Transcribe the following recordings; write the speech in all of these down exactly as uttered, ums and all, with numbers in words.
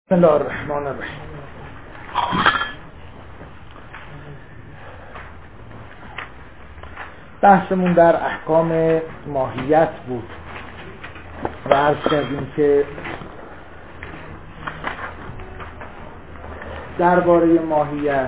بسم الله الرحمن الرحیم. بحثمون در احکام ماهیت بود و عرض کردیم که درباره ماهیت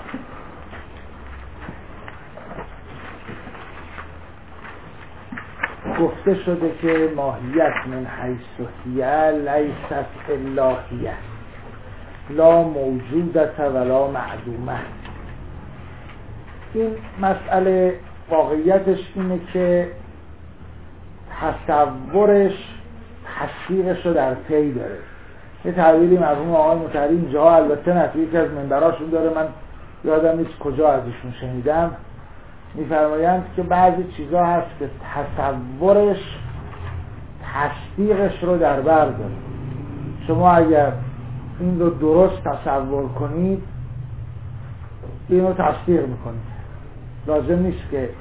گفته شده که ماهیت من حیث هی لیست الا هی، لا موجودت ولا معدومه. این مسئله واقعیتش اینه که تصورش تصدیقش رو در پی داره. یه تعبیری مرحوم آقای مطهری اینجا البته نتیجه یکی از منبراشون داره، من یادم نیست کجا ازشون شنیدم، میفرمایند که بعضی چیزا هست که تصورش تصدیقش رو در بر داره. شما اگر این رو درست تصور کنید این رو تصدیق میکنید، لازم نیست که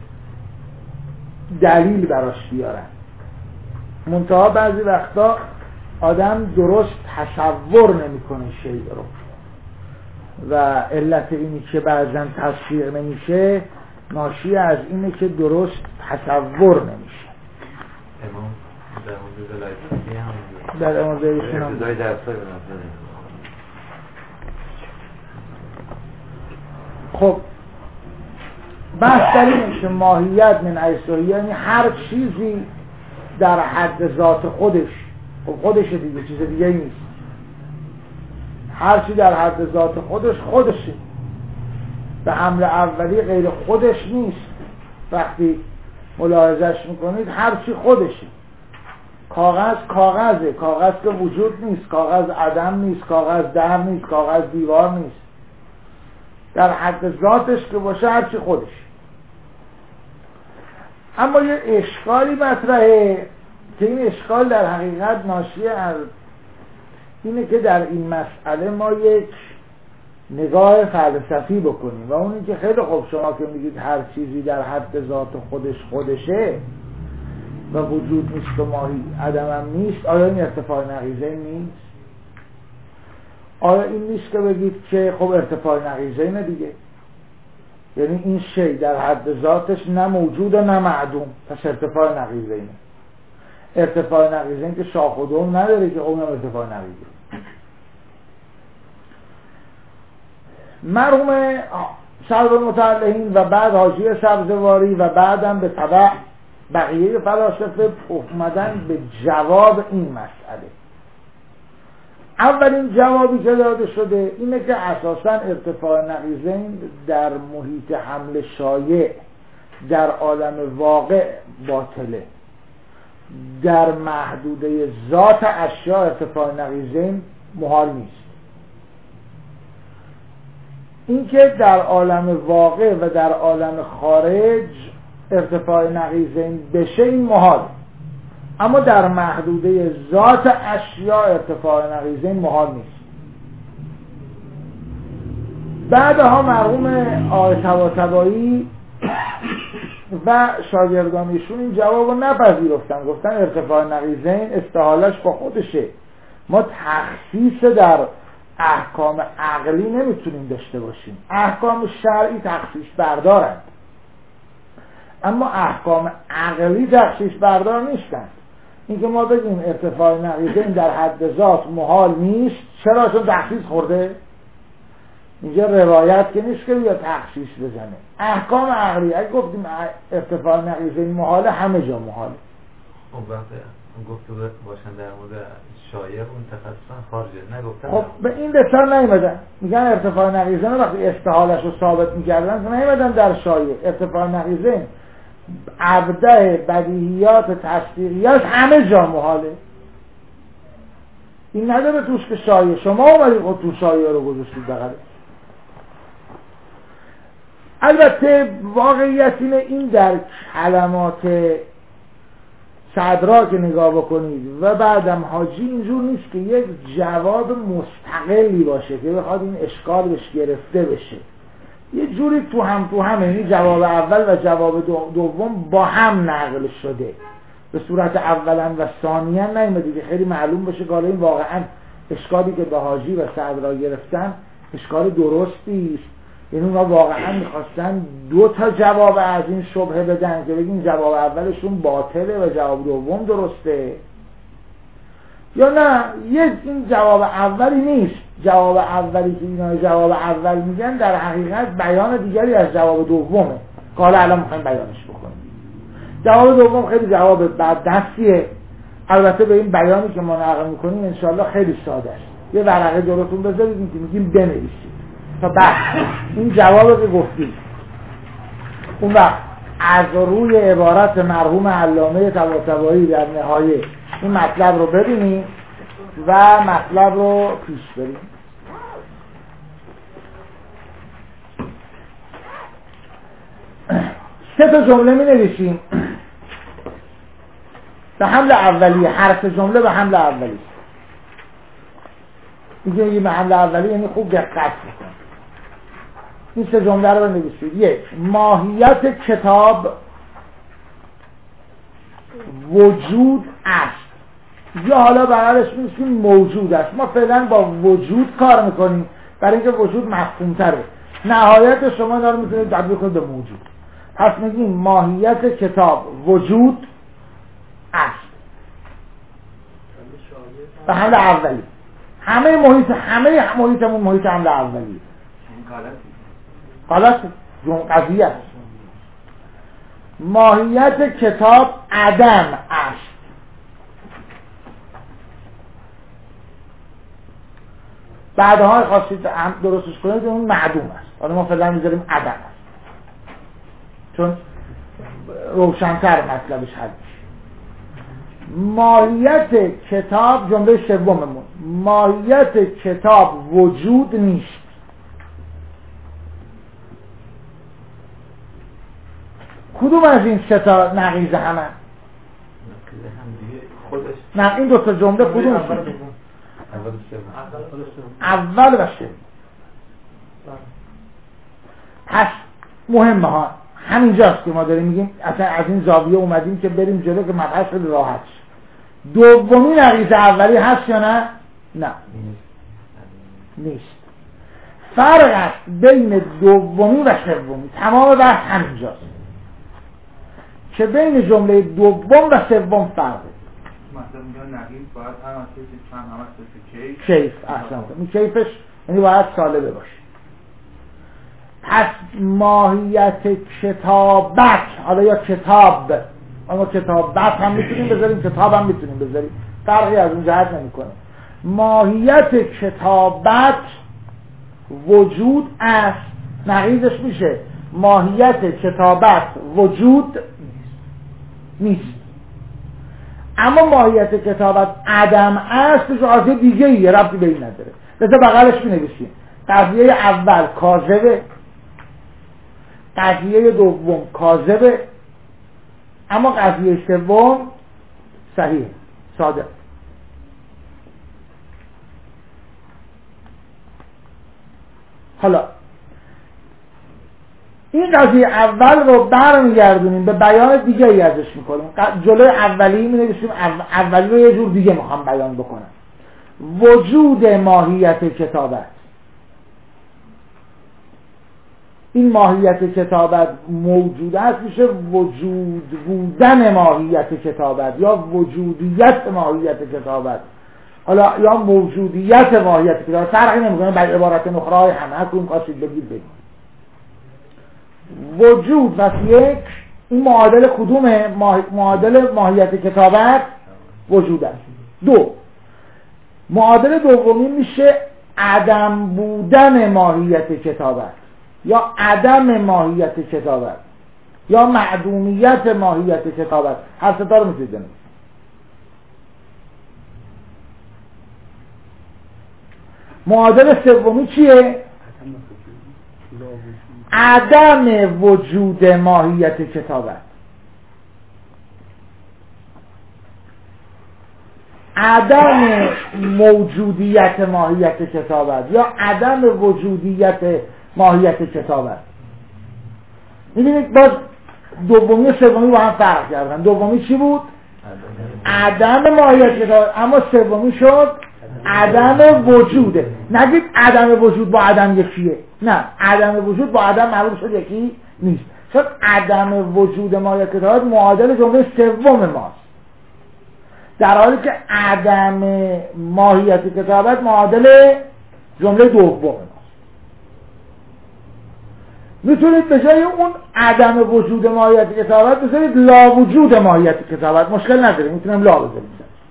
دلیل براش بیارن. منتها بعضی وقتا آدم درست تصور نمیکنه شیء رو و علت اینی که بعضا تصدیق نمیشه ناشی از اینه که درست تصور نمیشه. امام در مورد لایزی هم در مورد ایشون هم ابتدای درسای خب بحث در اینه که ماهیت من حیث هی یعنی هر چیزی در حد ذات خودش، خب خودش دیگه، چیز دیگه نیست. هر چی در حد ذات خودش خودشه، به حمل اولی غیر خودش نیست. وقتی ملاحظهش میکنید هر چی خودشه. کاغذ کاغذه، کاغذ که وجود نیست، کاغذ عدم نیست، کاغذ در نیست، کاغذ دیوار نیست. در حد ذاتش که باشه هر چی خودش. اما یه اشکالی مطرحه که این اشکال در حقیقت ناشی از اینه که در این مسئله ما یک نگاه فلسفی بکنیم و اونی که خیلی خوب شما که میگید هر چیزی در حد ذات خودش خودشه و وجود نیست و ماهی عدم هم نیست، آیا این ارتفاع نقیضه نیست؟ آیا این نیست که بگید که خب ارتفاع نقیضه اینه دیگه، یعنی این شی در حد ذاتش نه موجود و نه معدوم، پس ارتفاع نقیضه اینه. ارتفاع نقیضه این که شاخ و دم نداره که اونم ارتفاع نقیضه. مرحوم سلب المتعلقین و بعد حاشیه سبزواری و بعدم به تبع بقیه فلاسفه اومدن به جواب این مسئله. اولین جوابی که داده شده اینه که اساساً ارتفاع نقیضین در محیط حمل شایع در عالم واقع باطله. در محدوده ذات اشیاء ارتفاع نقیضین محال نیست. اینکه در عالم واقع و در عالم خارج ارتفاع نقیضین بشه این محال، اما در محدوده ذات اشیاء ارتفاع نقیضین محال نیست. بعدها مرحوم آقای طباطبایی و شاگردانشون این جواب رو نپذیرفتن، گفتن ارتفاع نقیضین استحالش با خودشه، ما تخصیص در احکام عقلی نمیتونیم داشته باشیم. احکام شرعی تخصیص بردارند اما احکام عقلی تخصیص بردار نیستند. اینکه ما بگیم ارتفاع نقیضین در حد ذات محال نیست، چرا؟ چون تخصیص خورده. اینجا روایت که نیست که بیا تخصیص بزنه. احکام عقلی اگه گفتیم ارتفاع نقیضین محاله، همه جا محاله. خب وقتی گفته باشن در مورد شایع اون تخصصا خارجه، نگفتن. خب به این لسان نیومدن، میگن ارتفاع نقیضین وقتی استحالش رو ثابت میکردن که نیومدن در شایع. ارتفاع نقیضین ابداع بدیهیات تصدیقیات همه جا محاله. این نداره توش که شایع، شما اومدید خود تو شایع رو گذاشتید بغله. البته واقعیت اینه این در کلمات صدرا که نگاه بکنید و بعدم حاجی اینجور نیست که یک جواب مستقلی باشه که بخواد این اشکال بهش گرفته بشه. یه جوری تو هم تو هم، یعنی جواب اول و جواب دوم با هم نقل شده به صورت اولا و ثانیا نیامده که خیلی معلوم بشه که حالا این واقعا اشکالی که به حاجی و سعد را گرفتن اشکال درستی است. یعنی اونا واقعا میخواستن دو تا جواب از این شبهه بدن که بگیم جواب اولشون باطله و جواب دوم درسته، یا نه یک این جواب اولی نیست، جواب اولی که اینا جواب اول میگن در حقیقت بیان دیگری از جواب دومه که حالا الان میخوایم بیانش بکنیم. جواب دوم خیلی جواب بعد دستیه، البته به این بیانی که ما نقل میکنیم انشالله خیلی ساده است. یه ورقه جلوتون بذارید که میگیم بنویسید تا بعد این جواب که گفتیم اون وقت از روی عبارت مرحوم علامه طباطبایی در نهایه این مطلب رو ببینیم و مطلب رو پیش بریم. سه تا جمله می نویسیم به حمل اولیه، حرف جمله به حمل اولیه. میگه یه به حمل اولیه یعنی خوب دقت بکن. این سه جمله رو بنویسید. یک، ماهیت کتاب وجود است، یا حالا برایش میگیم موجود است. ما فعلا با وجود کار میکنیم برای اینکه وجود مفهوم تره. نهایت شما اینا رو میتونید تبدیل کنید به موجود. پس میگیم ماهیت کتاب وجود است به حمل اولی. همه محیط همه محیطمون محیط حمل اولی. غلط قضیه است. ماهیت کتاب عدم است. بعدها خواستید درستش کنید اون معدوم است. حالا ما فعلا میذاریم عدم است چون روشن‌تر مطلبش هست. ماهیت کتاب جمله سوممون، ماهیت کتاب وجود نیست. کدوم از این سه تا نقیضه همه؟ نه این دو تا جمله کدوم؟ اول و سوم. پس مهمه ها همینجاست که ما داریم میگیم اصلا از این زاویه اومدیم که بریم جلو که مبحث خیلی راحت شد. دومی نقیضه اولی هست یا نه؟ نه نیست. فرق است بین دومی و سومی. تمام بحث همینجاست که بین جمله دوم و سوم فرقه. مثلا میگن نقیض باید هم از کیف چند هم از کیف کیف احسن این کیفش یعنی باید سالبه باشه. پس ماهیت کتابت، حالا یا کتاب، اما کتابت هم میتونیم بذاریم کتاب هم میتونیم بذاریم، فرقی از اون جهت نمیکنه. ماهیت کتابت وجود است. نقیضش میشه ماهیت کتابت وجود نیست. اما ماهیت کتابت عدم است که قضیه دیگه ایه، ربطی به این نداره. لذا بغلش می‌نویسیم قضیه اول کاذبه، قضیه دوم کاذبه، اما قضیه سوم صحیح صادق. حالا این قضیه اول رو برمیگردونیم به بیان دیگه ای ازش میکنیم. جلوی اولی می نویسیم اولی رو یه جور دیگه میخوام بیان بکنم. وجود ماهیت کتابت. این ماهیت کتابت موجود است میشه وجود بودن ماهیت کتابت یا وجودیت ماهیت کتابت، حالا یا موجودیت ماهیت کتابت. فرقی نمیکنه. بر عبارت نخرهای همه هرکون خواستید بگید بگید. وجود و یک این معادل کدومه؟ معادل ماهیت کتابت وجود است. دو، معادل دومی میشه عدم بودن ماهیت کتابت یا عدم ماهیت کتابت یا معدومیت ماهیت کتابت. هر سه تا رو میتونید بنویسید. معادل سومی چیه؟ عدم وجود ماهیت کتابت. عدم موجودیت ماهیت کتابت یا عدم وجودیت ماهیت کتابت. می‌بینید باز دومی و سومی با هم فرق کردن. دومی چی بود؟ عدم ماهیت کتابت، اما سومی شد عدم وجوده. نگید عدم وجود با عدم یکیه، نه، عدم وجود با عدم معلوم شد یکی نیست، چون عدم وجود ماهیت کتابت معادل جمله سوم ماست، در حالی که عدم ماهیت کتابت معادل جمله دوم ماست. میتونید به جای اون عدم وجود ماهیت کتابت بذارید لا وجود ماهیت کتابت، مشکل نداره، میتونم لا بذاریم.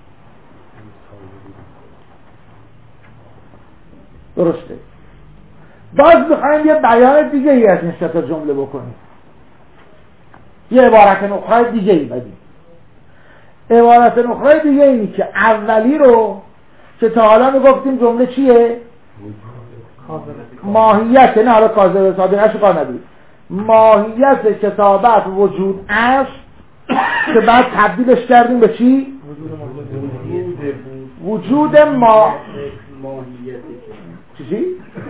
درسته. باز بخوایم یه بیان دیگه ای از این سه تا جمله بکنیم، یه عبارت نخرای دیگه ای بدیم. عبارت نخرای دیگه اینی که اولی رو که تا حالا میگفتیم جمله چیه؟ ماهیت، نه حالا کاذب صادقش کار ندید، ماهیت کتابت وجود است که بعد تبدیلش کردیم به چی؟ وجود ما چیزی؟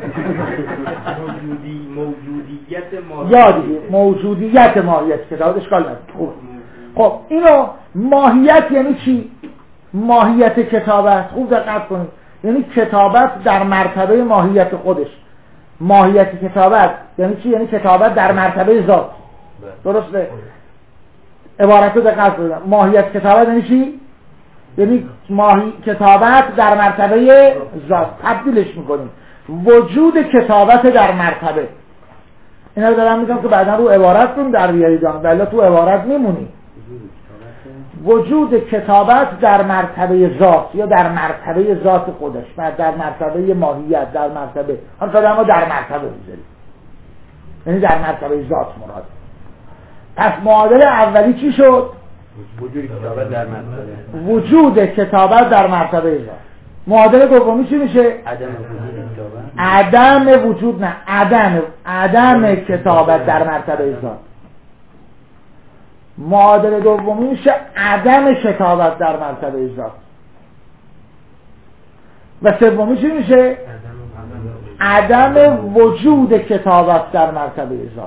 موجودیت ماهیت یا دیگه موجودیت ماهیت کتابت اشکال نداره. خوب. خب اینو ماهیت یعنی چی؟ ماهیت کتابت، خوب دقت کنید، یعنی کتابت در مرتبه ماهیت خودش. ماهیت کتابت یعنی چی؟ یعنی کتابت در مرتبه ذات. درسته؟ عبارت رو دقت کنید، ماهیت کتابت یعنی چی؟ یعنی ماهی کتابت در مرتبه ذات. تبدیلش میکنیم وجود کتابت در مرتبه. اینا رو دارم میگم که بعدا رو عبارت کنیم در بیاریدان، ولی تو عبارت میمونی. وجود کتابت در مرتبه ذات یا در مرتبه ذات خودش، در مرتبه ماهیت، در مرتبه هم تا ما در مرتبه بذاریم، یعنی در مرتبه ذات مراد. پس معادل اولی چی شد؟ وجود کتابت در مرتبه وجود کتابت در مرتبه ذات. معادل دومی چی میشه؟ عدم وجود کتابت. عدم وجود، نه، عدم عدم کتابت در مرتبه ذات. معادل دومی میشه عدم کتابت در مرتبه ذات. و سومی چی میشه؟ عدم وجود کتابت در مرتبه ذات.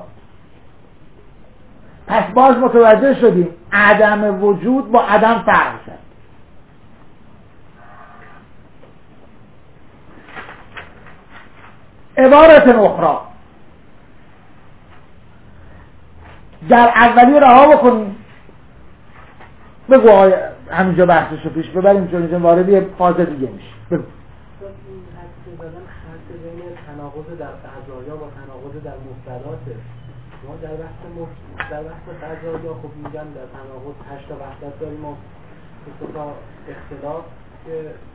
پس باز متوجه شدیم عدم وجود با عدم فرق کرد. عبارت اخرى در اولی رها بکنیم، بگو آقای همینجا بحثش رو پیش ببریم چون اینجا وارد یه فاز دیگه میشه. بگو. این حد زدن خط بین تناقض در قضایا و تناقض در مفرداته. ما در بحث مف... در بحث قضایا خب میگن در تناقض هشت تا وحدت داریم و دو تا اختلاف که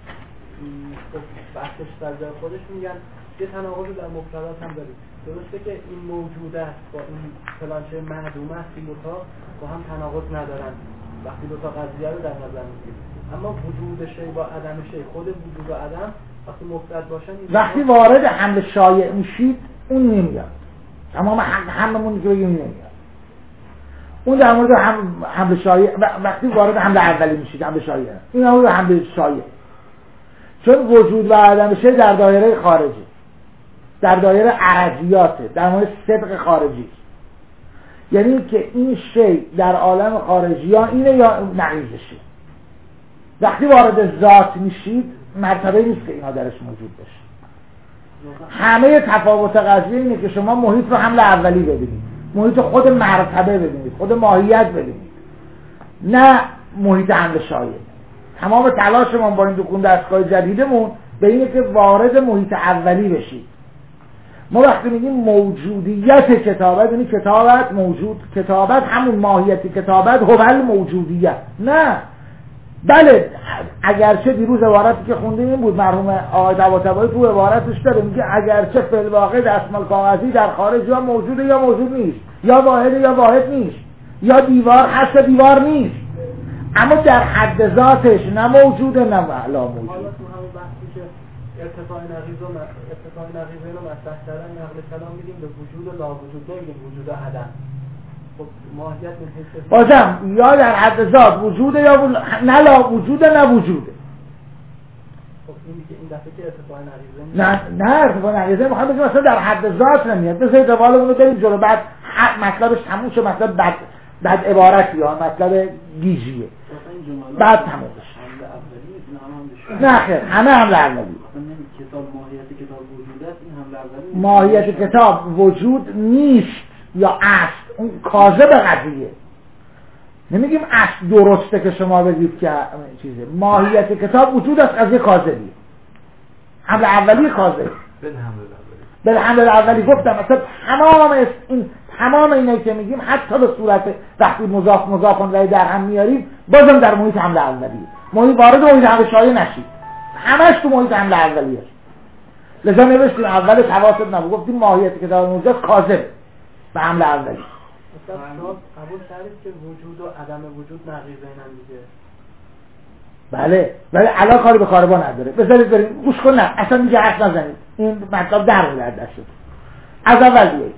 خب بحثش در جای خودش میگن یه تناقض در مفردات هم داریم. درسته که این موجود است با این فلانچه معدوم است، این دوتا با هم تناقض ندارن وقتی دوتا قضیه رو در نظر میگیریم. اما وجود شی با عدم شی، خود وجود و عدم وقتی مفرد باشن وقتی وارد حمل شایع میشید اون نمیاد، تمام هممون که بگیم نمیاد. اون در مورد حمل شایع وقتی وارد حمل اولی میشید، حمل شایع این همون حمل شایع، چون وجود و عدم شی در دایره خارجی، در دایره عرضیاته، در مورد صدق خارجی، یعنی که این شی در عالم خارجی یا اینه یا نقیضشه. وقتی وارد ذات میشید مرتبه نیست که اینا درش موجود باشه. همه تفاوت قضیه اینه که شما محیط رو حمل اولی ببینید، محیط خود مرتبه ببینید، خود ماهیت ببینید، نه محیط حمل شایع. تمام تلاشمون با این دکون دستگاه جدیدمون به اینه که وارد محیط اولی بشید. ما وقتی میگیم موجودیت کتابت یعنی کتابت موجود، کتابت همون ماهیت کتابت هول موجودیت، نه. بله اگرچه دیروز عبارتی که خوندیم این بود، مرحوم آقای طباطبایی تو عبارتش داره میگه اگرچه فی الواقع دستمال کاغذی در خارج یا موجوده یا موجود نیست، یا واحده یا واحد نیست، یا دیوار هست یا دیوار نیست، اما در حد ذاتش نه موجوده نه معلا موجود. حالا تو همون بحثی که ارتفاع نقیض و ارتفاع نقیضین رو مطرح کردن، نقل کلام میدیم به وجود و لا وجود، نمیدیم وجود و عدم. خب ماهیت میشه بازم یا در حد ذات وجوده یا وجود... نه لا وجوده نه وجوده. خب این دیگه این دفعه که ارتفاع نقیضین نه نه ارتفاع نقیضین میخوام بگم مثلا در حد ذات نمیاد. بذارید روالمون رو بریم جلو، بعد مطلبش تموم شه، مطلب بعد بعد عبارتی یا مطلب گیجیه بعد تموم بشه. نه خیر، همه حمله اولی. کتاب ماهیت کتاب وجود است، این حمله اولی. ماهیت کتاب وجود نیست یا است، اون کاذب قضیه. نمیگیم است درسته که شما بگید که چیزه. ماهیت کتاب وجود است، قضیه کاذبیه. حمله اولی کاذب. به حمله اولی گفتم مثلا تمام این تمام اینایی که میگیم حتی به صورت وقتی مضاف مضاف الیه در هم میاریم بازم در محیط حمله اولیه. محیط وارد محیط حمله شایع نشید. همش تو محیط حمله اولیه. لذا نوشتیم اول تواسط نبود، گفتیم ماهیت کتاب موجود کاذب به حمله اولی. مثلا قبول کردید که وجود و عدم وجود نقیضین هم دیگه. بله، ولی الان کاری به کاربا نداره. بذارید بریم گوش کن، نه اصلا اینجا حرف نزنید. این مطلب در میاد دستتون. از اول بیایید.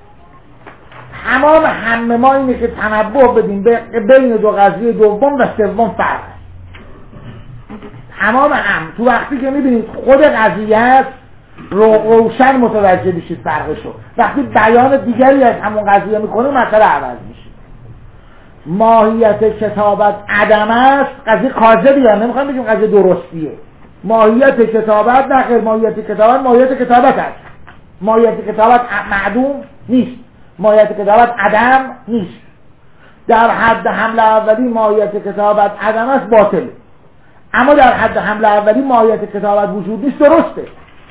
تمام همه ما اینه که تنبه بدیم به بین دو قضیه دوم و سوم فرق است. تمام هم تو وقتی که میبینید خود قضیه است رو روشن متوجه بشید فرقشو. وقتی بیان دیگری از همون قضیه میکنه مسئله عوض میشه. ماهیت کتابت عدم است، قضیه کاذبیه، نمیخوام بگیم قضیه درستیه. ماهیت کتابت نه خیر، ماهیت کتابت ماهیت کتابت است. ماهیت کتابت معدوم نیست، ماهیت کتابت عدم نیست. در حد حمله اولی ماهیت کتابت عدم است، باطله. اما در حد حمله اولی ماهیت کتابت وجود نیست، درسته.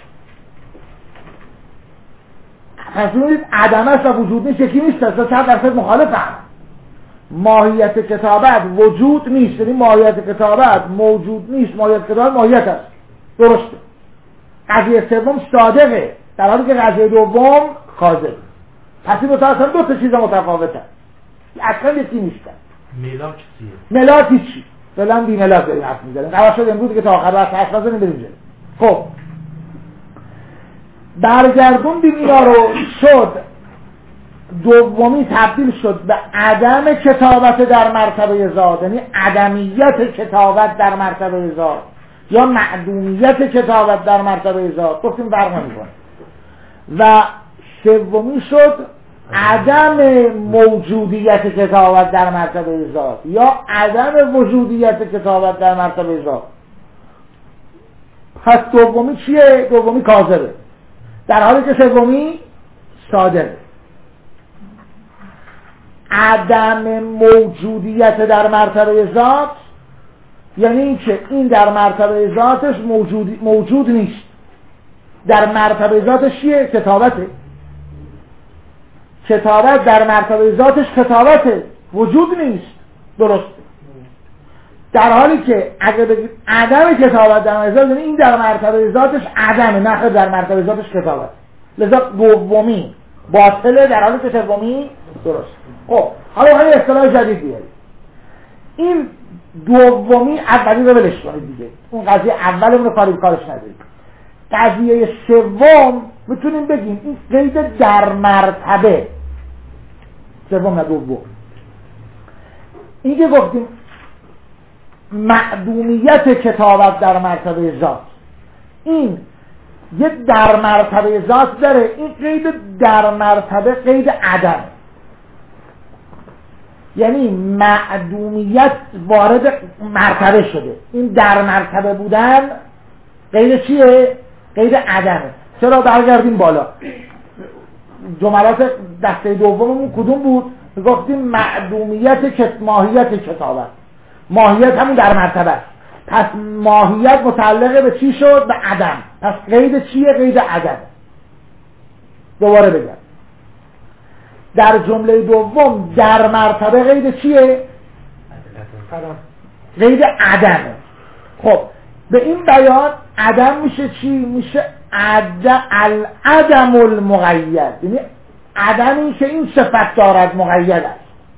پس ببینید عدم است و وجود نیست یکی نیست، اصلا چند درصد مخالف هم. ماهیت کتابت وجود نیست، یعنی ماهیت کتابت موجود نیست، ماهیت کتابت ماهیت است، درسته. قضیه سوم صادقه، در حالی که قضیه دوم کاذب. پس این اصلا دو تا چیز متفاوته، اصلا یکی نیستن. ملاک چیه؟ ملاک چی؟ فعلا بی ملاک داریم حرف میزنیم. قرار شد امروز که تا آخر وقت حرف نزنیم بریم جلو. خب برگردوندیم اینا رو، شد دومی تبدیل شد به عدم کتابت در مرتبه ذات، یعنی عدمیت کتابت در مرتبه ذات یا معدومیت کتابت در مرتبه ذات. گفتیم فرق نمی‌کنه. و سومی شد عدم موجودیت کتابت در مرتبه ذات یا عدم وجودیت کتابت در مرتبه ذات. پس دومی چیه؟ دومی کاذبه، در حالی که سومی صادقه. عدم موجودیت در مرتبه ذات یعنی این که این در مرتبه ذاتش موجود, موجود نیست. در مرتبه ذاتش چیه؟ کتابته. کتابت در مرتبه ذاتش کتابته، وجود نیست، درست. در حالی که اگر بگید عدم کتابت در مرتبه ذات یعنی این در مرتبه ذاتش عدمه، نه در مرتبه ذاتش کتابت. لذا دومی باطله، در حالی که سومی درست. خب حالا همین اصطلاح جدید بیارید. این دومی اولی رو ولش کنید دیگه، اون قضیه اولمون رو کاری کارش ندارید. قضیه سوم میتونیم بگیم این قید در مرتبه سوم نه دوم. این که گفتیم معدومیت کتابت در مرتبه ذات، این یه در مرتبه ذات داره. این قید در مرتبه قید عدم، یعنی معدومیت وارد مرتبه شده. این در مرتبه بودن قید چیه؟ قید عدمه. چرا؟ برگردیم بالا، جملات دسته دوممون کدوم بود؟ گفتیم معدومیت ماهیت کتابت. ماهیت همون در مرتبه است، پس ماهیت متعلق به چی شد؟ به عدم. پس قید چیه؟ قید عدم. دوباره بگم، در جمله دوم در مرتبه قید چیه؟ قید عدمه. خب به این بیان عدم میشه چی؟ میشه عدم العدم المقید، یعنی عدمی که این صفت دارد مقید است.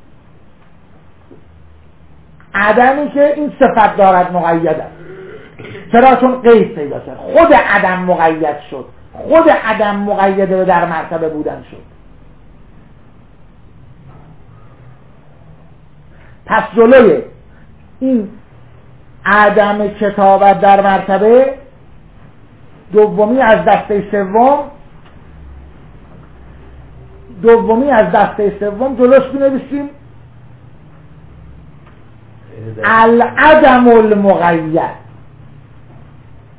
عدمی که این صفت دارد مقید است. چرا؟ چون قید پیدا شد، خود عدم مقید شد، خود عدم مقید به در مرتبه بودن شد. پس جلوی این عدم کتابت در مرتبه دومی از دسته سوم دومی از دسته سوم جلوش بنویسیم العدم المقید.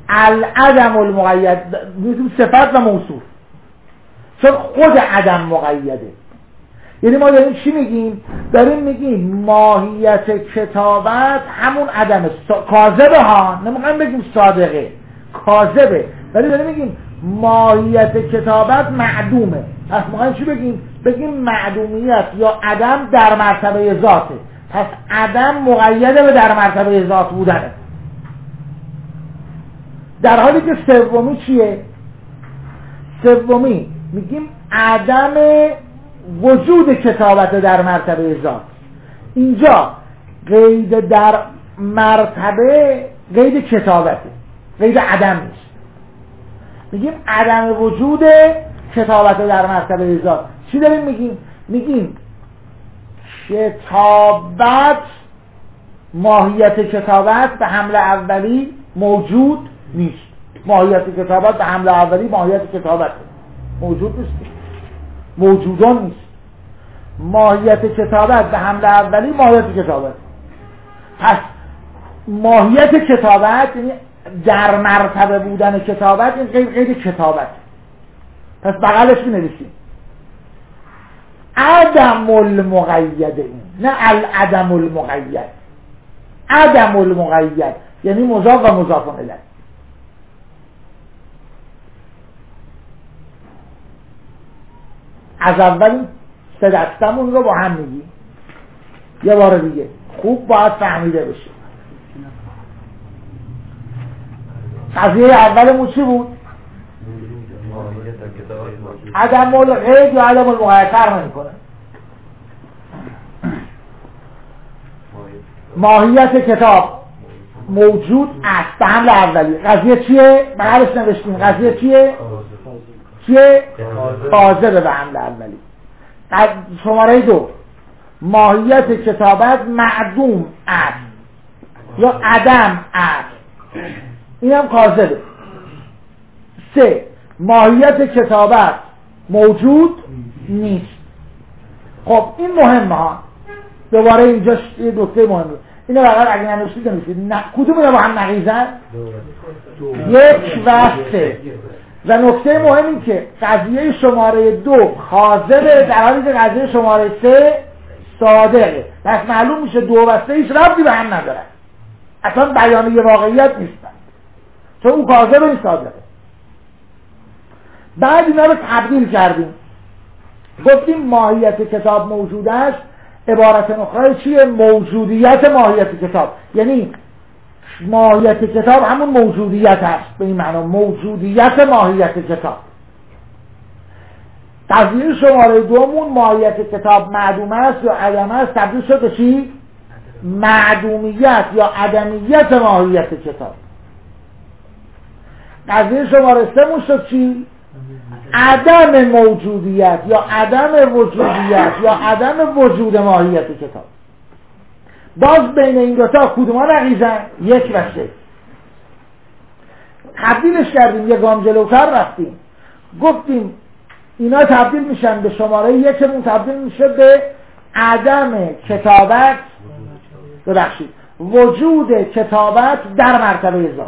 العدم المقید میگیم صفت و موصوف، چون خود عدم مقیده. یعنی ما داریم چی میگیم؟ داریم میگیم ماهیت کتابت همون عدم کاذبه ها، نمیخوایم بگیم صادقه، کاذبه، ولی داریم میگیم ماهیت کتابت معدومه. پس میخوایم چی بگیم؟ بگیم معدومیت یا عدم در مرتبه ذاته. پس عدم مقیده به در مرتبه ذات بودنه. در حالی که سومی چیه؟ سومی میگیم عدم وجود کتابت در مرتبه ذات. اینجا قید در مرتبه قید کتابته، قید عدم نیست. میگیم عدم وجود کتابت در مرتبه ذات. چی داریم میگیم؟ میگیم کتابت، ماهیت کتابت به حمل اولی موجود نیست. ماهیت کتابت به حمل اولی ماهیت کتابت موجود نیست، موجودان نیست. ماهیت کتابت به حمل اولی ماهیت کتابت. پس ماهیت کتابت یعنی در مرتبه بودن کتابت، این قید قید کتابت. پس بغلش بنویسیم عدم المقید، این نه العدم المقید. عدم المقید یعنی مضاف و مضاف الیه. از اول سه دستمون رو با هم میگیم یه بار دیگه، خوب باید فهمیده بشه. قضیه اولمون چی بود؟ عدم القید یا عدم المقید فرق نمی‌کنه. ماهیت کتاب موجود است به حمل اولی. قضیه چیه؟ بغلش نوشتیم. قضیه چیه؟ چیه؟ کاذبه به حمل اولی. شماره دو ماهیت کتابت معدوم است یا عدم است، این هم کاذبه. سه ماهیت کتابت موجود نیست. خب این مهمه ها. دوباره اینجا یه نکته مهمه، اینو بقیه اگه ننوشید نمیشید. کدوم اینا با هم نقیضن؟ یک و سه. و نکته مهم این که قضیه شماره دو کاذبه در حالی که قضیه شماره سه صادقه. پس معلوم میشه دو و سه هیچ ربطی به هم ندارن، اصلا بیانیه واقعیت نیستن، چون اون کاذبه این صادقه. بعد اینا رو تبدیل کردیم، گفتیم ماهیت کتاب موجود است. عبارت اخرى چیه؟ موجودیت ماهیت کتاب. یعنی ماهیت کتاب همون موجودیت است، به این معنا موجودیت ماهیت کتاب. قضیه شماره دومون ماهیت کتاب معدوم است یا عدم است، تبدیل شد به چی؟ معدومیت یا عدمیت ماهیت کتاب. قضیه شماره سه شد چی؟ عدم موجودیت یا عدم وجودیت یا عدم وجود ماهیت کتاب. باز بین این دوتا کدوم ها نقیضن؟ یک و سه. تبدیلش کردیم، یه گام جلوتر رفتیم، گفتیم اینا تبدیل میشن به شماره یکمون تبدیل میشه به عدم کتابت، ببخشید وجود کتابت در مرتبه ذات.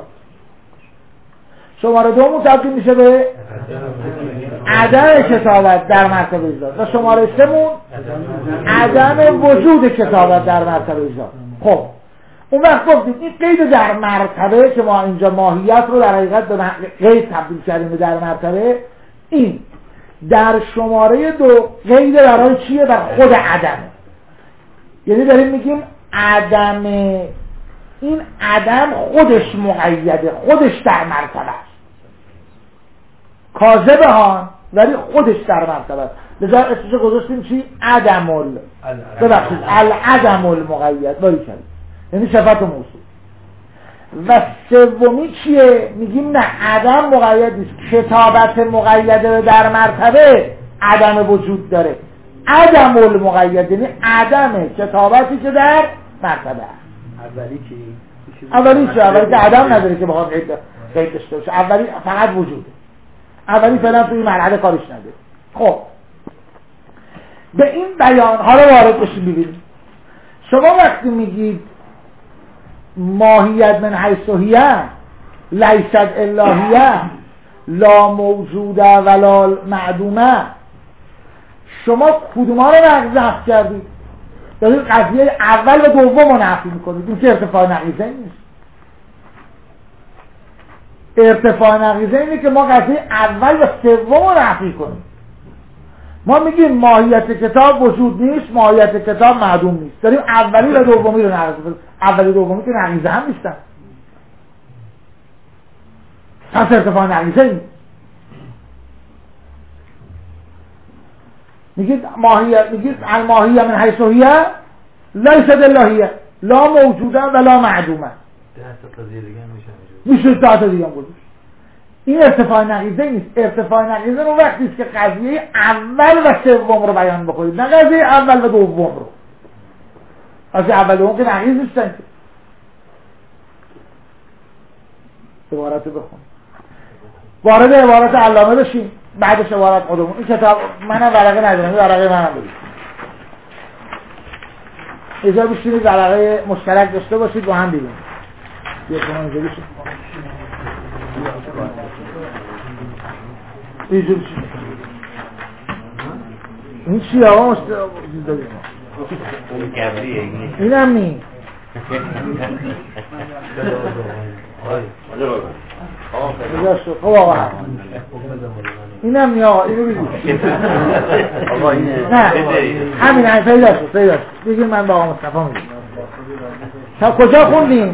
شماره دومون تبدیل میشه به عدم کتابت در مرتبه ذات و شماره سه‌مون عدم وجود کتابت در مرتبه ذات. خب اون وقت گفتیم این قید در مرتبه که ما اینجا ماهیت رو در حقیقت به قید تبدیل کردیم در مرتبه، این در شماره دو قید برای چیه؟ بر خود عدم. یعنی داریم میگیم عدم، این عدم خودش مقیده، خودش در مرتبه است، کاذبه ها ولی خودش در مرتبه است. لذا اسمش گذاشتیم چی؟ عدم ال ببخشید العدم المقید، باری کرد یعنی صفت موصوف. و سومی چیه؟ میگیم نه عدم مقید نیست، کتابت مقیده در مرتبه عدم وجود داره. عدم المقید یعنی عدم کتابتی که در مرتبه است. اولی چی؟ اولی چی؟ اولی که عدم نداره که بخواد قید قید داشته باشه، اولی فقط وجوده، اولی فعلا توی مرحله کارش نداره. خب به این بیان حالا وارد بشیم ببینیم. شما وقتی میگید ماهیت من حیث هیه، لیست الهیه لا موجوده ولا معدومه، شما کدوم ها رو نقض کردید؟ دارید قضیه اول و دوم رو نفی میکنید. این که ارتفاع نقیضه نیست. ارتفاع نقیضه اینه که ما قضیه اول و سوم رو نفی کنیم. ما میگیم ماهیت کتاب وجود نیست، ماهیت کتاب معدوم نیست، داریم اولی و دومی رو نقض کنیم. اولی و دومی که نقیضه هم نیستن، پس ارتفاع نقیضه نیست. میگید ماهیت، میگید الماهیه من حیث هیه لیست الهیه لا موجوده ولا معدومه. ده تا قضیه دیگه میشه میشه ده تا دیگه هم گذاشت. این ارتفاع نقیضه نیست. ارتفاع نقیضه رو وقتی است که قضیه اول و سوم رو بیان بکنید، نه قضیه اول و دوم رو. قضیه اول و دوم که نقیض نیستن. عبارت بخون، وارد عبارت علامه بشیم، بعدش عبارت خودمون. این کتاب منم ورقه ندارم، این ورقه منم بدید. اینجا بشینید ورقه مشترک داشته باشید با هم دیدیم. یه شما اینجا بشید. اینجا بشید. این چی آقا مشترک داریم؟ اون کبریه این. این هم نی. خب آقا این هم نی آقا، اینو بگید. نه همین هم پیدا شد پیدا شد. بگید من با آقا مصطفی میگیم. تا کجا خوندیم؟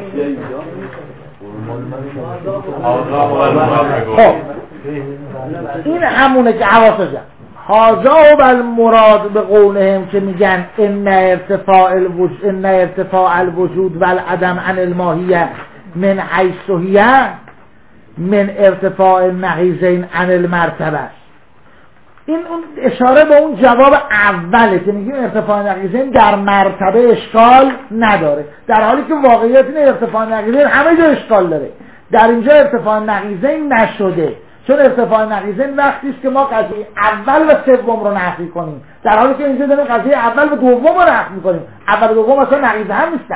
خب این همونه که حواسه جمع هازا و بالمراد به قولهم که میگن ان ارتفاع الوجود ان ارتفاع الوجود والعدم عن الماهیه من حیث هیه من ارتفاع النقیضین عن المرتبه. این اون اشاره به اون جواب اوله که میگیم ارتفاع نقیضین در مرتبه اشکال نداره، در حالی که واقعیت این ارتفاع نقیضین همه جا اشکال داره. در اینجا ارتفاع نقیضین نشده، چون ارتفاع نقیضین وقتی است که ما قضیه اول و سوم رو نفی کنیم، در حالی که اینجا داریم قضیه اول و دوم رو نفی کنیم. اول و دوم اصلا نقیضه هم نیستن.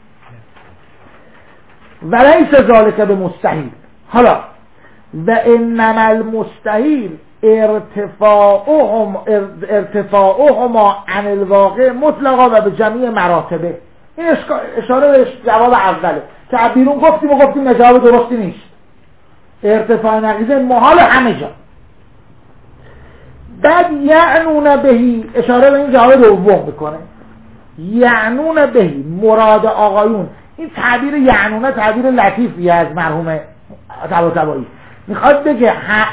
ولیس ذالک به مستحیل. حالا و انما المستحیل ارتفاعهم ارتفاعهما عن الواقع مطلقا و به جمیع مراتبه. این اشاره به جواب اوله که بیرون گفتیم و گفتیم جواب درستی نیست. ارتفاع نقیضه محال همه جا. بعد یعنون بهی اشاره به این جواب دوم بکنه. یعنون بهی مراد آقایون. این تعبیر یعنونه تعبیر لطیفی از مرحوم طباطبایی. میخواد بگه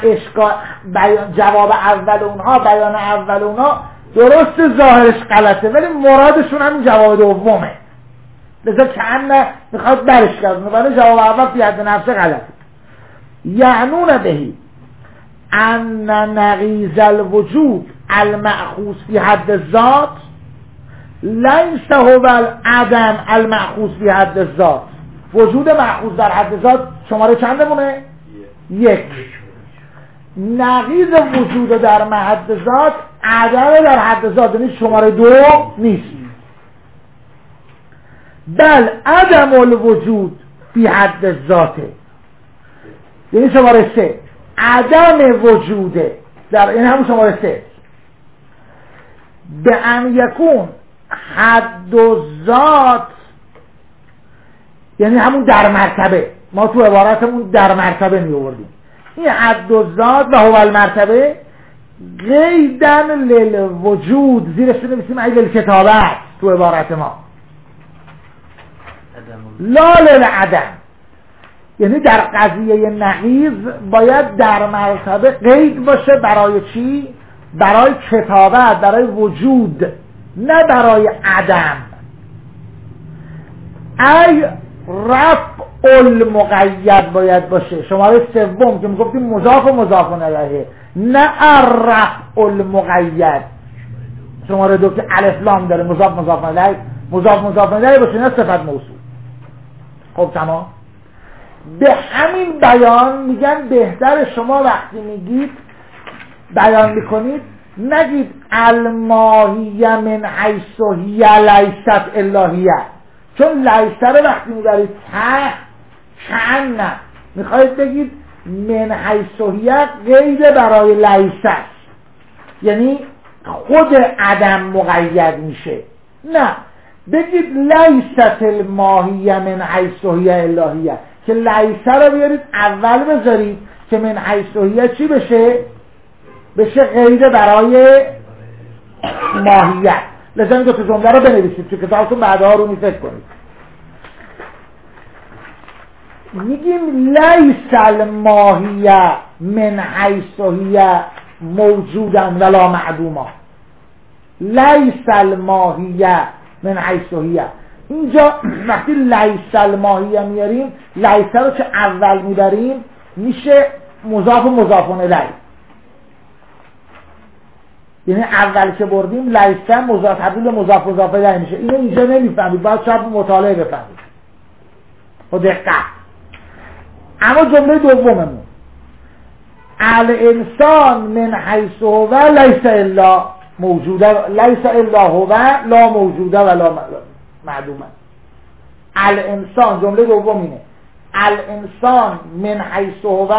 جواب اول اونها، بیان اول اونها درست ظاهرش غلطه ولی مرادشون هم جواب دومه، لذا کأن میخواد برش کرد ولی جواب اول فی حد نفسه غلطه. یعنون بهی ان نقیض الوجود المأخوذ فی حد الذات لیس هو العدم المأخوذ فی حد الذات. وجود مأخوذ در حد ذات شماره چندمونه؟ یک. نقیض وجود در محد ذات عدم در حد ذات نیست، شماره دو نیست. بل عدم الوجود فی حد ذاته، یعنی شماره سه. عدم وجوده در این همون شماره سه. به ان یکون حد ذات یعنی همون در مرتبه. ما تو عبارتمون در مرتبه می آوردیم. این حد ذات و هو المرتبه قیدن للوجود، زیرش بنویسیم ای للکتابت تو عبارت ما، لا للعدم. یعنی در قضیه نقیض باید در مرتبه قید باشه. برای چی؟ برای کتابت، برای وجود، نه برای عدم. ای رفع المقید باید باشه، شماره سوم که میگفتیم مضاف و مضاف الیه، نه رفع المقید. شماره دو که الف لام داره، مضاف مضاف الیه، مضاف مضاف الیه باشه، نه صفت موصول. خب تمام. به همین بیان میگن بهتر شما وقتی میگید بیان میکنید نگید الماهیه من حیث هی لیست الهیه، چون لیسته رو وقتی میبرید ته کن میخواید بگید من حیثیت قید برای لیس است، یعنی خود عدم مقید میشه. نه، بگید لیست الماهیه من حیثیه الهیه، که لیسه رو بیارید اول بذارید که من حیثیه چی بشه؟ بشه قید برای ماهیت. لذا این دو تا جمله رو بنویسید تو کتابتون بعدها رو فکر کنید. میگیم لیس الماهیه من حیثیه موجودن ولا معدوما. لیس الماهیه من حیثیه، اینجا وقتی لیس الماهیه میاریم، لیس رو که اول میبریم میشه مضاف و مضاف الیه، یعنی اول که بردیم لیس مضاف تبدیل مضاف مضاف الیه میشه. اینو اینجا نمیفهمید، باید شاید مطالعه بفهمید با دقت. اما جمله دوممون الانسان من حیث هو لیس الا موجوده، لیس الا هو لا موجوده ولا معدومه. الانسان جمله دوم اینه، الانسان من حیث هو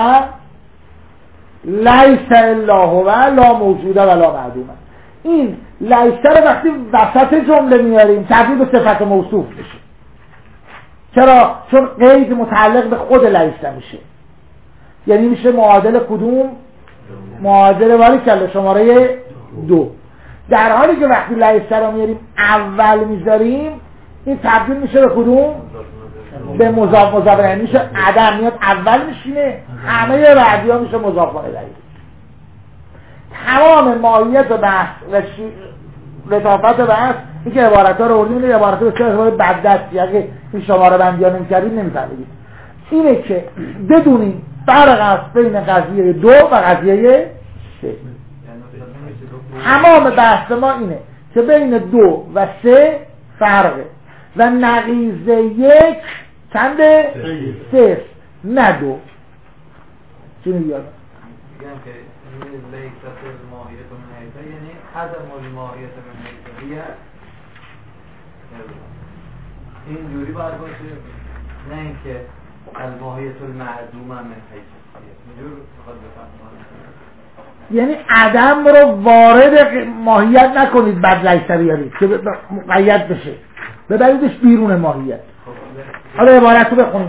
لیس الا هو لا موجوده ولا معدومه. این لیس رو وقتی وسط جمله میاریم تبدیل به صفت موصوف میشه. چرا؟ چون قید متعلق به خود لیس میشه، یعنی میشه معادل کدوم؟ معادل ولی کله شماره دو. در حالی که وقتی لیس رو میاریم اول میذاریم این تبدیل میشه به کدوم؟ به مضاف مضاف الیه. میشه عدم میاد اول میشینه، همه بعدی ها میشه مضاف الیه. تمام ماهیت بحث و لطافت بحث این که عبارت ها رو اردیم، این عبارت ها بسیار بددستی، اگه این شماره بندی ها نمی‌کردید نمی‌فهمید. اینه که بدونیم فرق است بین قضیه دو و قضیه سه. تمام بحث ما اینه که بین دو و سه فرقه و نقیض یک چنده؟ سه، نه دو. چی میگم؟ میگم که لیست الماهیت من حیثیه یعنی عدم الماهیت من حیثیه، اینجوری باید باشه، نه اینکه الماهیت المعدومه من حیثیه. اینجور بخواد بفهم، یعنی عدم رو وارد ماهیت نکنید بعد لیست بیارید که مقید بشه، ببریدش بیرون ماهیت. حالا عبارت رو بخونید.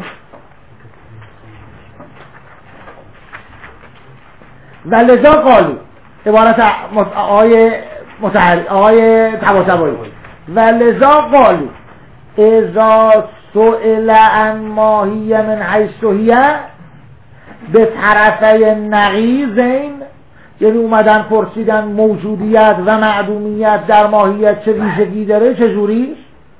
و لذا قالو، عبارت آقای متحرک آقای طباطبایی، و لذا قالو اذا سئل عن ماهیه من حیثیه به طرفه نقیضین، یعنی اومدن پرسیدن موجودیت و معدومیت در ماهیت چه ویژگی داره، چه جوریست؟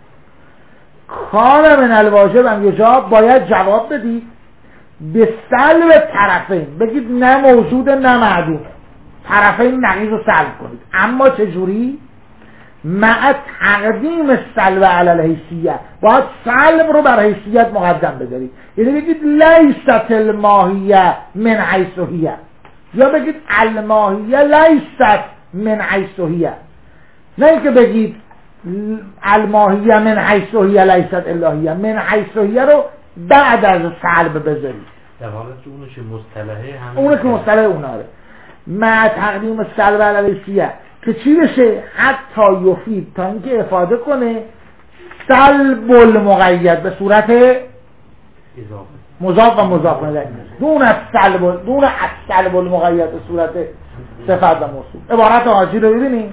کان من الواجب ان یجاب، باید جواب بدید به سلب طرفین، بگید نه موجود نه معدوم، طرفین نقیض رو سلب کنید. اما چجوری؟ مع تقدیم سلب علی الحیثیه، باید سلب رو بر حیثیت مقدم بذارید. یعنی بگید لیست الماهیه من حیثیه، یا بگید الماهیه لیست من حیثیه، نه اینکه بگید الماهیه من حیثیه لیست الهیه. من حیثیه رو بعد از سلب بذارید، در حالت که اونو که مصطلحه همه اونو که مصطلح اوناره. مع تقدیم سلب علی الحیثیه که چی بشه؟ حتی یفید، تا اینکه افاده کنه سلب المقید به صورت اضافه مضاف و مضاف الیه، دون از سلب دون از سلب المقید به صورت صفت و موصوف. عبارت آجی رو ببینیم.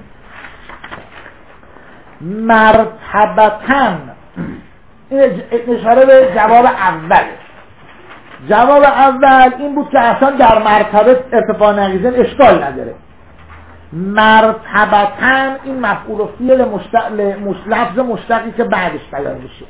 مرتبتاً، این اشاره به جواب اول. جواب اول این بود که اصلا در مرتبه ارتفاع نقیضین اشکال نداره. مرتبتاً این مفعول و فعل مشتق لفظ مشتقی که بعدش بیان میشه.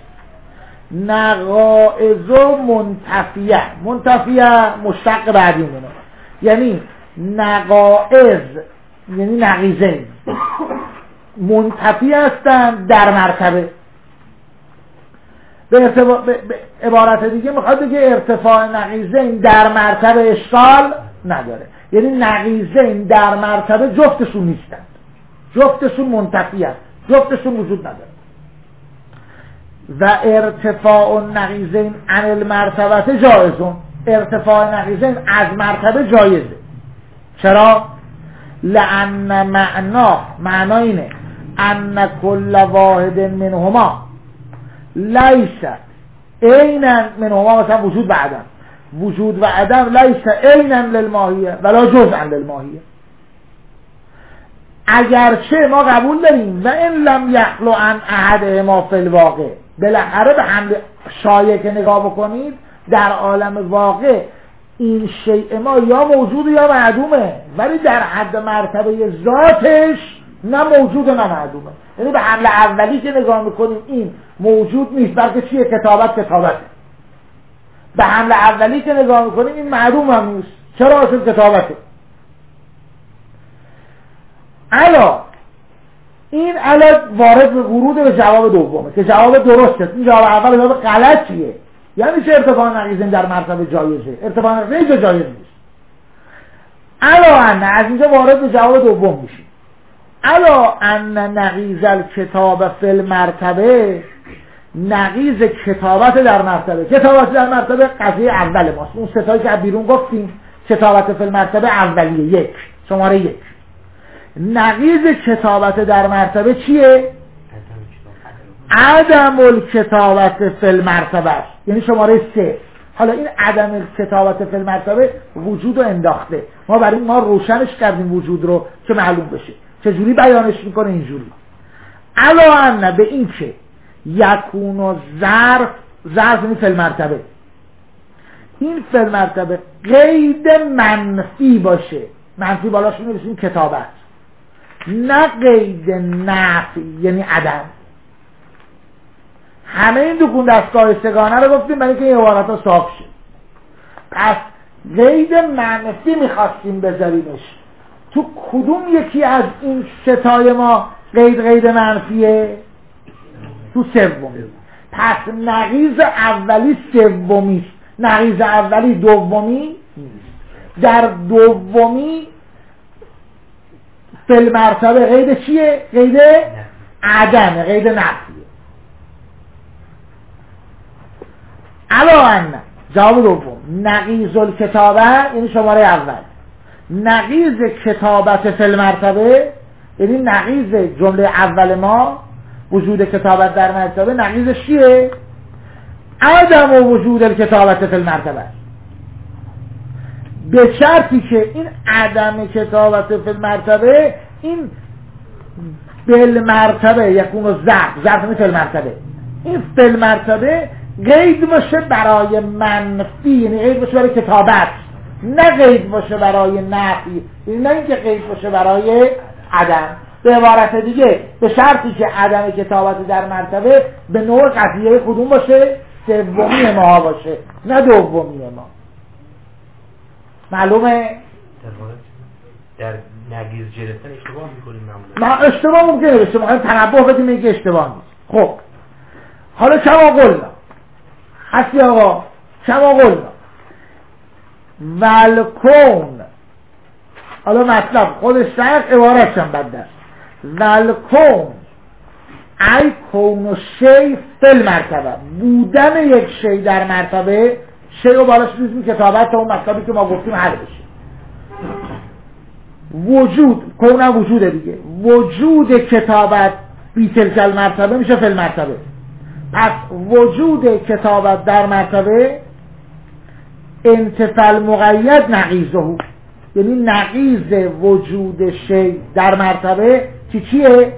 نقائض و منتفیه، منتفیه مشتق بعدی مونه، یعنی نقائض یعنی نقیضین منتفی هستن در مرتبه. به, ارتفاع... به... به عبارت دیگه میخواد بگه ارتفاع نقیضین در مرتبه اشکال نداره، یعنی نقیضین در مرتبه جفتشون نیستند، جفتشون منتفی هست، جفتشون وجود نداره. و ارتفاع نقیضین عن المرتبه جایزون، ارتفاع نقیضین از مرتبه جایزه. چرا؟ لأن معنا معنا اینه ان کل واحد منهما لیس عینا منهما، مثلا وجود و عدم، وجود و عدم لیس عینا للماهیه ولا جزءا للماهیه. اگرچه ما قبول داریم و ان لم یخلو عن احدهما فی الواقع، بالاخره به حمل شایع که نگاه بکنید در عالم واقع این شیء ما یا موجود یا معدومه، ولی در حد مرتبه ذاتش نه موجود نه معدومه. یعنی به حمل اولی که نگاه میکنیم این موجود نیست بلکه چیه؟ کتابت کتابته. به حمل اولی که نگاه میکنیم این معدوم هم نیست. چرا؟ اصل کتابته. الا این الا وارد به ورود به جواب دومه که جواب درسته. این جواب اول جواب غلط چیه؟ یعنی چه ارتفاع نقیضین در مرتبه جایزه؟ ارتفاع نقیضین جایز نیست. الا ان از اینجا وارد به جواب دوم میشیم. الا ان نقیض الکتاب فی المرتبه، نقیض کتابت در مرتبه. کتابت در مرتبه قضیه اول ماست. اون ستایی که بیرون گفتیم کتابت فی المرتبه اولیه، یک، شماره یک. نقیض کتابت در مرتبه چیه؟ عدم الکتابت فی المرتبه است، یعنی شماره سه. حالا این عدم الکتابت فی المرتبه وجود رو انداخته، ما برای ما روشنش کردیم وجود رو که معلوم بشه. چجوری بیانش میکنه؟ اینجوری علا ان به این که یکون و ظرف ظرف این فی المرتبه، این فی المرتبه قید منفی باشه، منفی بالاش میرسیم کتابت، نه قید نفی یعنی عدم. همه این دو دستگاه سگانه رو گفتیم برای که این عبارت ها صاف شد. پس قید منفی میخواستیم بذاریمش. تو کدوم یکی از این ستای ما قید قید منفیه؟ تو سومی. پس نقیض اولی سومی، نقیض اولی دومی نیست. در دومی فی المرتبه قید چیه؟ قید عدم، قید نفیه. علا ان جواب دوم نقیض الکتابه یعنی شماره اول، نقیض کتابت فی المرتبه یعنی نقیض جمله اول ما وجود کتابت در مرتبه، نقیضش چیه؟ عدم و وجود الکتابت فی المرتبه، به شرطی که این عدم کتابت فی المرتبه این بالمرتبه یکون ظرف ظرف فی المرتبه، این فی المرتبه قید باشه برای منفی، یعنی قید باشه برای کتابت، نه قید باشه برای نفی، یعنی نه اینکه قید باشه برای عدم. به عبارت دیگه به شرطی که عدم کتابت در مرتبه به نوع قضیه کدوم باشه؟ سومی ما باشه نه دومی ما. معلومه؟ در نقیض گرفتن اشتباه میکنیم معمولا. ما اشتباه ممکنه بشه، ما تنبه بدیم اینکه اشتباه نیست. خب حالا کما قلنا هستی آقا، کما قلنا ولکون، حالا مطلب خودش سرق عبارتش هم بد است. ولکون ای کون و شی فی المرتبه، بودن یک شی در مرتبه، شی رو بالاش میزیم کتابت تا اون مطلبی که ما گفتیم حل بشه. وجود کون وجود دیگه، وجود کتابت بی تلک المرتبه میشه فی المرتبه. پس وجود کتابت در مرتبه انتفال مقید نقیضه، یعنی نقیض وجود شی در مرتبه چی چیه؟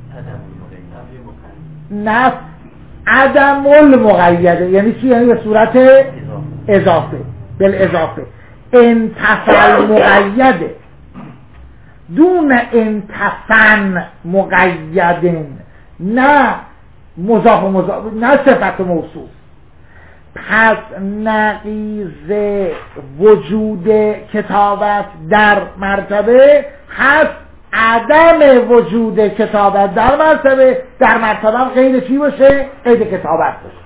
نف عدم المقیده، یعنی چی؟ یعنی به صورت اضافه، بالاضافه. انتفال مقیده دون انتفن مقیدن، نه مضاف و مضاف، نه صفت موصوف. پس نقیض وجود کتابت در مرتبه هست عدم وجود کتابت در مرتبه. در مرتبه هم قید چی باشه؟ قید کتابت باشه.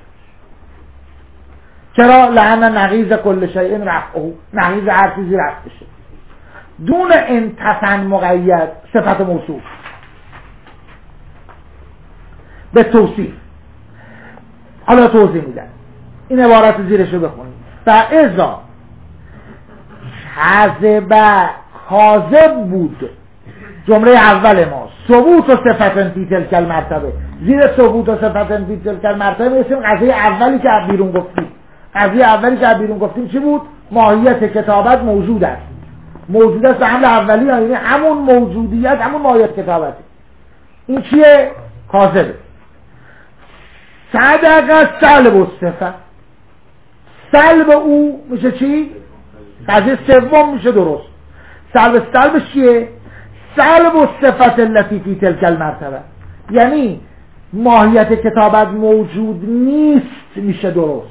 چرا؟ لأن نقیض کل شیء رفعه، نقیض هر چیزی رفع بشه دون انتفن مقید صفت موصوف. به توصیف حالا توضیح میدن، این عبارت زیرش رو بخونید. فاذا کذب کاذب بود، جمله اول ما ثبوت و صفت فی تلک المرتبه، زیر ثبوت و صفت فی تلک المرتبه میرسیم قضیه اولی که بیرون گفتیم. قضیه اولی که بیرون گفتیم چی بود؟ ماهیت کتابت موجود است، موجود است به حمل اولی، یعنی همون موجودیت همون ماهیت کتابت. این چیه؟ کاذبه. صدق سلب و صفت، سلب او میشه چی؟ قضیه سوم میشه درست. سلب سلبش چیه؟ سلب و صفت التی فی تلک المرتبه، یعنی ماهیت کتابت موجود نیست میشه درست.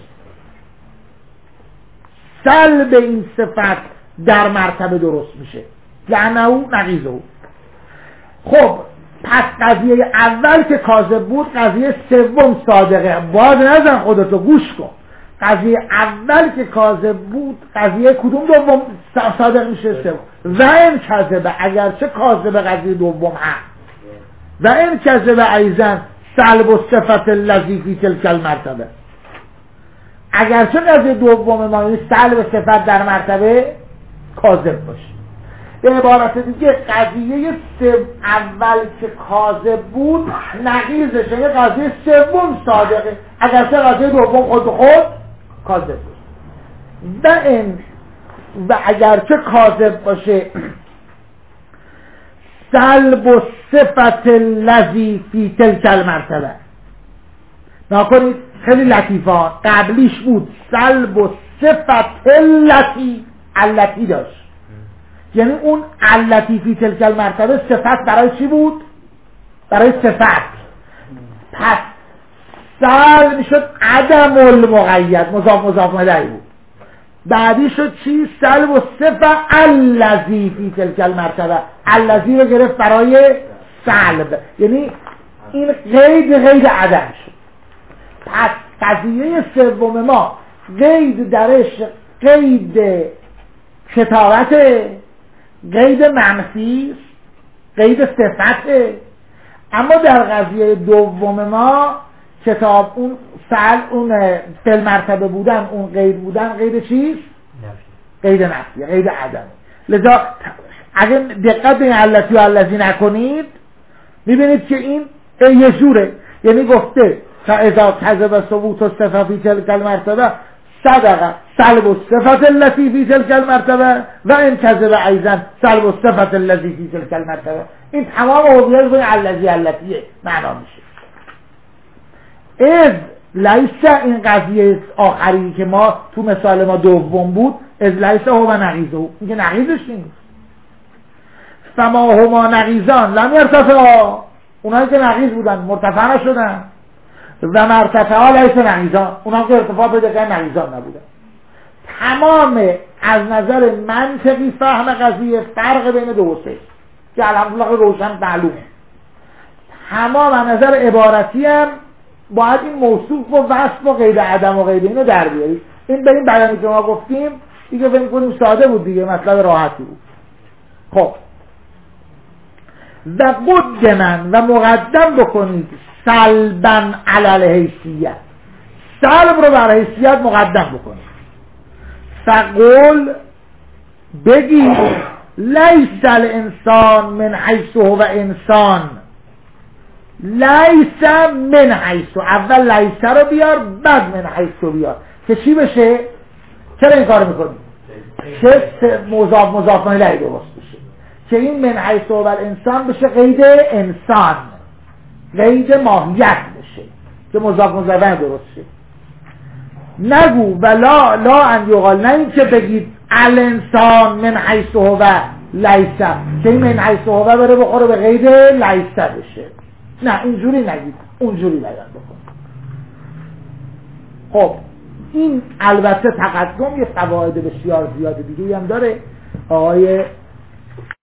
سلب این صفت در مرتبه درست میشه، لعنه او نقیض او. خب پس قضیه اول که کاذب بود، قضیه سوم صادقه. باز نزن خودتو، گوش کن. قضیه اول که کاذب بود، قضیه کدوم دوم صادق میشه؟ سوم. و این کذبه، اگرچه کاذب قضیه دوم هست، و این کذبه ایزن سلب و صفت الذی فی تلک المرتبه، اگرچه قضیه دوم ما این سلب صفت در مرتبه کاذب باشه. به عبارت دیگه قضیه اول که کاذب بود نقیضش، یعنی قضیه سوم صادقه، اگرچه قضیه دوم خود به خود کاذب بود. و این و اگرچه کاذب باشه سلب و صفت الذی فی تلک المرتبه، نکنید خیلی لطیفه، قبلیش بود سلب و صفت التی، التی داشت، یعنی اون التی فی تلک المرتبه صفت برای چی بود؟ برای صفت. پس سلب میشد عدم المقید، مضاف مضاف الیه بود. بعدی شد چی؟ سلب و صفت الذی فی تلک المرتبه، الذی رو گرفت برای سلب، یعنی این قید قید عدم شد. پس قضیه سوم ما قید درش قید کتابت، قید منفی، قید صفته. اما در قضیه دوم ما کتاب اون سل اون فل مرتبه بودن، اون قید بودن، قید چیست؟ قید نفی، قید عدم. لذا اگه دقت به التی و الذی نکنید میبینید که این یه جوره، یعنی گفته فاذا کذب ثبوت الصفه فی تلک المرتبه صدق سلب الصفه التي فی تلک المرتبه و ان کذب ایضا سلب الصفه التي فی تلک المرتبه. این تمام اوضاع بین الذی التیه معنا میشه. از لیس، این قضیه آخری که ما تو مثال ما دوم بود، از لیس هما نقیضه، میگه نقیضش نیست. فما هما نقیضان لم یرتفعا، اونایی که نقیض بودن مرتفع نشدن، و مرتفعا لیس نقیضان، اونایی که ارتفاع پیدا کردن نقیضان نبودن. تمام از نظر منطقی فهم قضیه فرق بین دو و سه که الحمدلله روشن معلومه. تمام از نظر عبارتی هم باید این موصوف و وصف و قید عدم و قید اینو در بیارید. این بریم بیانی که ما گفتیم دیگه فکر کنیم ساده بود دیگه، مطلب راحتی بود. خب و قدمن و مقدم بکنید سلبن علی الحیثیت، سلب رو بر حیثیت مقدم بکنید. فقل بگید لیس الانسان من حیث هو انسان، لیس من حیث، اول لیس رو بیار بعد من حیث رو بیار که چی بشه؟ چرا این کار میکنی؟ که مضاف مضاف الیه درست بشه، که این من حیث هو انسان بشه قید انسان، قید ماهیت بشه که مضاف مضاف الیه درست شه. نگو ولا لا ان یقال، نه این که بگید الانسان من حیث هو لیس، که این من حیث هو بره بخوره به قید لیس بشه. نه اینجوری نگید، اونجوری بیان بکن. خب این البته تقدم یه قواعد بسیار زیاد دیگه هم داره. آقای